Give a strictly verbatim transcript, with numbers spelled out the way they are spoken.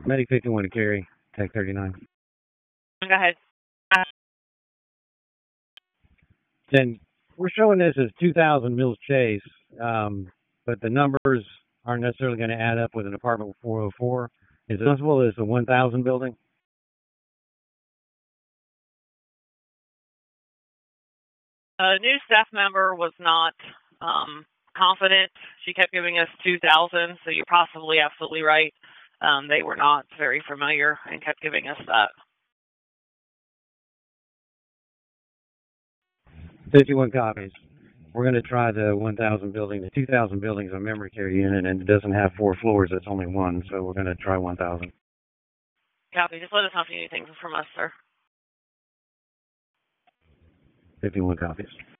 Medic fifty-one to carry, Tech thirty-nine. Go ahead. Then we're showing this as two thousand Mills Chase, um, but the numbers aren't necessarily going to add up with an apartment four oh four. Is it possible as the one thousand building? A new staff member was not um, confident. She kept giving us two thousand, so you're possibly absolutely right. Um, they were not very familiar and kept giving us that. fifty-one copies. We're going to try the one thousand building. The two thousand building is a memory care unit, and it doesn't have four floors. It's only one, so we're going to try one thousand. Copy. Just let us know if you need anything from us, sir. fifty-one copies.